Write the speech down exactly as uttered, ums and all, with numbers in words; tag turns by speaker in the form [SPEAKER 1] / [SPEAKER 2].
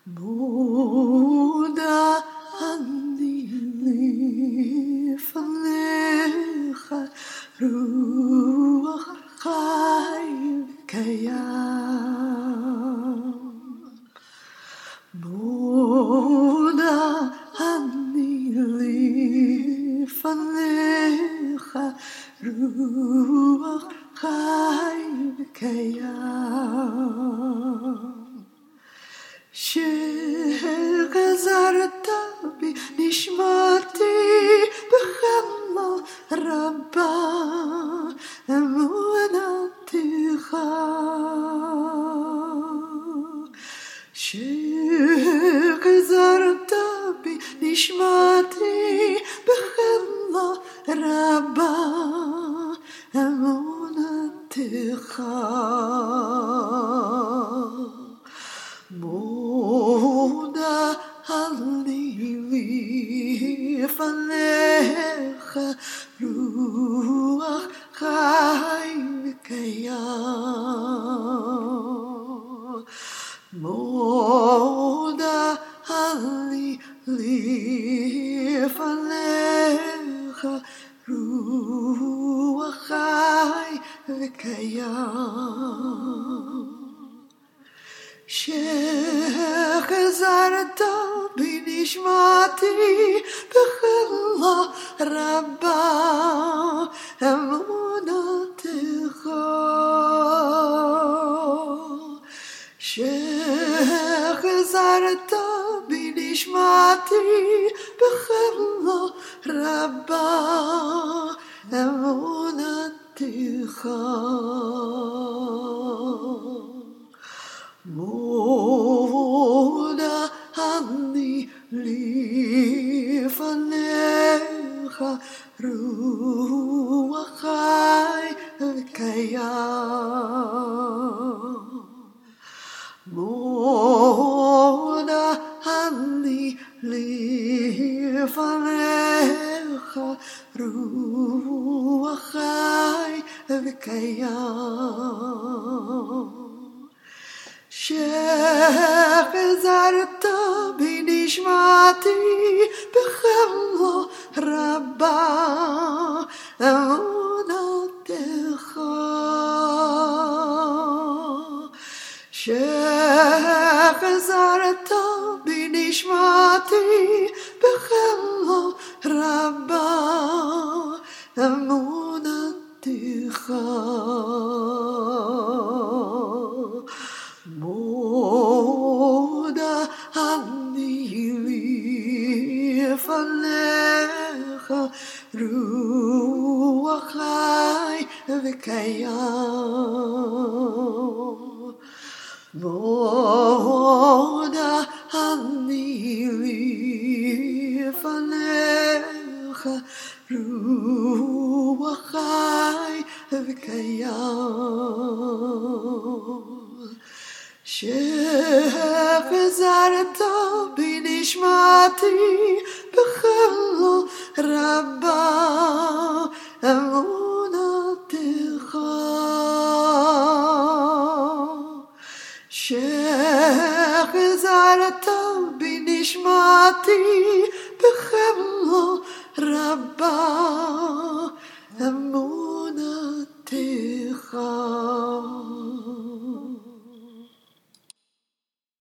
[SPEAKER 1] מודה אני לפניך, רוח חי וקיים. מודה אני לפניך, רוח חי וקיים. שחזרת בי נשמתי בחמה רבה, אמונתך. שחזרת בי נשמתי בחמה רבה, אמונתך. מודה אני לפניך, רוח חי וקיים. מודה אני לפניך, רוח חי וקיים. שחזרת בי נשמתי בחמה רבה, אמונתך. שחזרת בי נשמתי בחמה רבה, אמונתך. מודה אני לפניך, רוח חי וקיים. מודה אני לפניך, רוח חי וקיים. שחזרת בי נשמתי בחמה רבה, אמונתך. שחזרת בי נשמתי בחמה רבה, אמונתך. מודה אני לפניך, רוח חי וקיים. מודה אני לפניך, רוח חי וקיים. שחזרת בי נשמתי בחמה רבה, אמונתך. שחזרת בי נשמתי בחמה רבה, אמונתך.